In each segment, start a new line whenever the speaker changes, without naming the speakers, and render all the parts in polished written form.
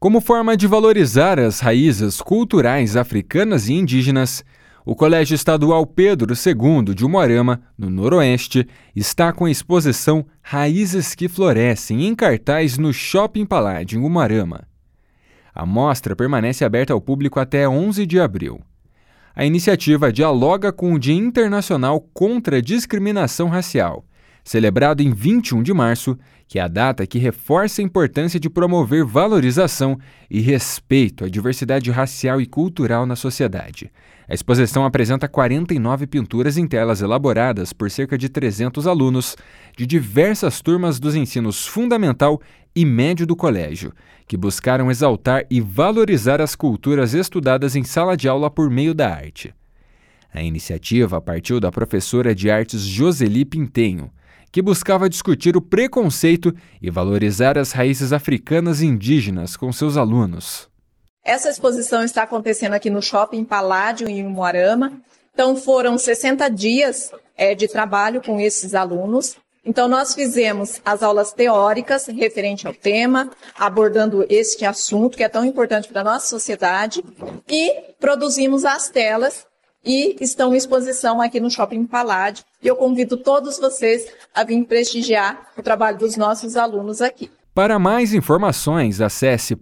Como forma de valorizar as raízes culturais africanas e indígenas, o Colégio Estadual Pedro II de Umuarama, no Noroeste, está com a exposição Raízes que Florescem em cartaz no Shopping Palladium, em Umuarama. A mostra permanece aberta ao público até 11 de abril. A iniciativa dialoga com o Dia Internacional contra a Discriminação Racial, celebrado em 21 de março, que é a data que reforça a importância de promover valorização e respeito à diversidade racial e cultural na sociedade. A exposição apresenta 49 pinturas em telas elaboradas por cerca de 300 alunos de diversas turmas dos ensinos fundamental e médio do colégio, que buscaram exaltar e valorizar as culturas estudadas em sala de aula por meio da arte. A iniciativa partiu da professora de artes Joseli Pintenho, que buscava discutir o preconceito e valorizar as raízes africanas e indígenas com seus alunos.
Essa exposição está acontecendo aqui no Shopping Palladium, em Umuarama. Então, foram 60 dias de trabalho com esses alunos. Então, nós fizemos as aulas teóricas referente ao tema, abordando este assunto que é tão importante para a nossa sociedade, e produzimos as telas e estão em exposição aqui no Shopping Palladium. E eu convido todos vocês a vir prestigiar o trabalho dos nossos alunos aqui.
Para mais informações, acesse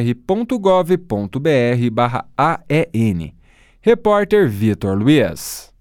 paraná.pr.gov.br/AEN. Repórter Vitor Luiz.